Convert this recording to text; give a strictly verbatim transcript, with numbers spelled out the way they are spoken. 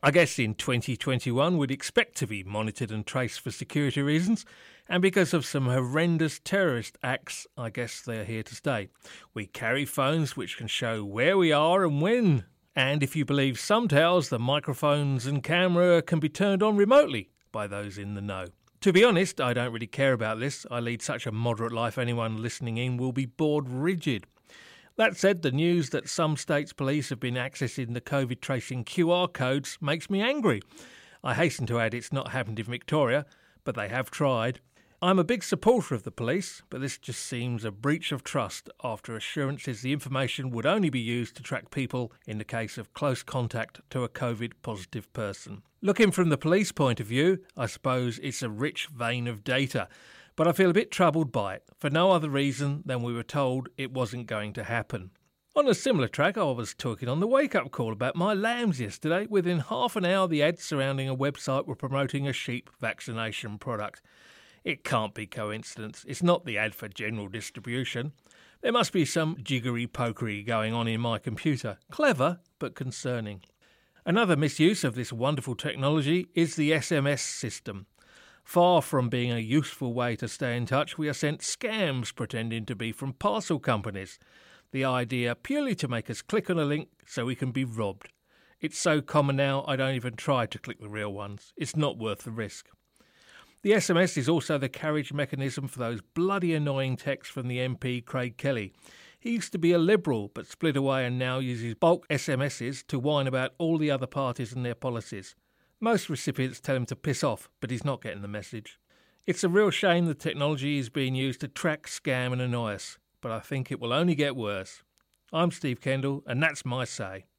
I guess in twenty twenty-one we'd expect to be monitored and traced for security reasons, and because of some horrendous terrorist acts, I guess they're here to stay. We carry phones which can show where we are and when, and if you believe some tales, the microphones and camera can be turned on remotely by those in the know. To be honest, I don't really care about this. I lead such a moderate life anyone listening in will be bored rigid. That said, the news that some states' police have been accessing the COVID tracing Q R codes makes me angry. I hasten to add it's not happened in Victoria, but they have tried. I'm a big supporter of the police, but this just seems a breach of trust after assurances the information would only be used to track people in the case of close contact to a COVID-positive person. Looking from the police point of view, I suppose it's a rich vein of data, but I feel a bit troubled by it, for no other reason than we were told it wasn't going to happen. On a similar track, I was talking on the wake-up call about my lambs yesterday. Within half an hour, the ads surrounding a website were promoting a sheep vaccination product. It can't be coincidence. It's not the ad for general distribution. There must be some jiggery-pokery going on in my computer. Clever, but concerning. Another misuse of this wonderful technology is the S M S system. Far from being a useful way to stay in touch, we are sent scams pretending to be from parcel companies. The idea purely to make us click on a link so we can be robbed. It's so common now I don't even try to click the real ones. It's not worth the risk. The S M S is also the carriage mechanism for those bloody annoying texts from the M P Craig Kelly. He used to be a Liberal but split away and now uses bulk S M Ses to whine about all the other parties and their policies. Most recipients tell him to piss off, but he's not getting the message. It's a real shame the technology is being used to track, scam and annoy us, but I think it will only get worse. I'm Steve Kendall and that's my say.